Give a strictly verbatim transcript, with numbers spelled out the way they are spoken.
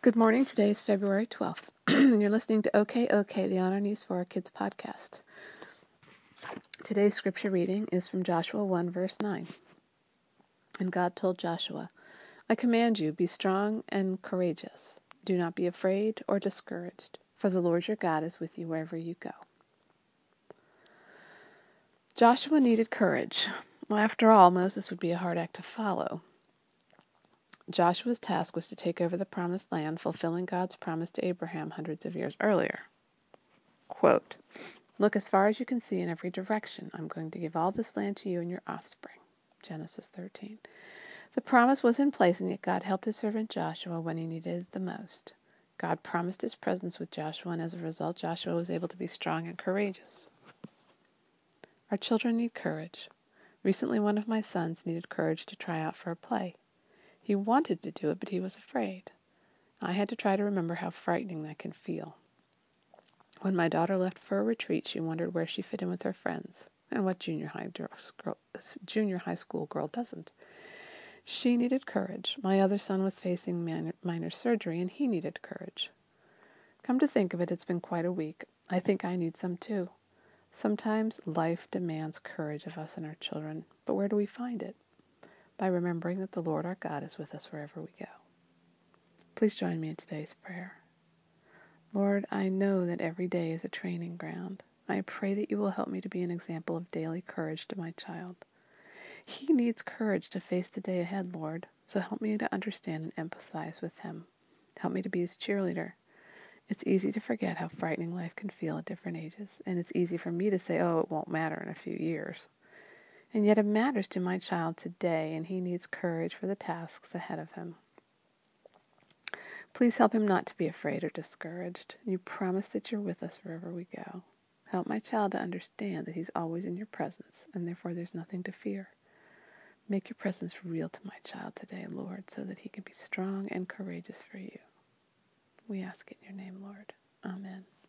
Good morning. Today is February twelfth. You're listening to OK OK, the Honor News for Our Kids podcast. Today's scripture reading is from Joshua one, verse nine. And God told Joshua, I command you, be strong and courageous. Do not be afraid or discouraged, for the Lord your God is with you wherever you go. Joshua needed courage. Well, after all, Moses would be a hard act to follow. Joshua's task was to take over the promised land, fulfilling God's promise to Abraham hundreds of years earlier. Quote, Look as far as you can see in every direction. I'm going to give all this land to you and your offspring. Genesis thirteen. The promise was in place, and yet God helped his servant Joshua when he needed it the most. God promised his presence with Joshua, and as a result, Joshua was able to be strong and courageous. Our children need courage. Recently, one of my sons needed courage to try out for a play. He wanted to do it, but he was afraid. I had to try to remember how frightening that can feel. When my daughter left for a retreat, she wondered where she fit in with her friends, and what junior high, girl, junior high school girl doesn't. She needed courage. My other son was facing minor, minor surgery, and he needed courage. Come to think of it, it's been quite a week. I think I need some too. Sometimes life demands courage of us and our children, but where do we find it? By remembering that the Lord our God is with us wherever we go. Please join me in today's prayer. Lord, I know that every day is a training ground. I pray that you will help me to be an example of daily courage to my child. He needs courage to face the day ahead, Lord, so help me to understand and empathize with him. Help me to be his cheerleader. It's easy to forget how frightening life can feel at different ages, and it's easy for me to say, oh, it won't matter in a few years. And yet it matters to my child today, and he needs courage for the tasks ahead of him. Please help him not to be afraid or discouraged. You promise that you're with us wherever we go. Help my child to understand that he's always in your presence, and therefore there's nothing to fear. Make your presence real to my child today, Lord, so that he can be strong and courageous for you. We ask it in your name, Lord. Amen.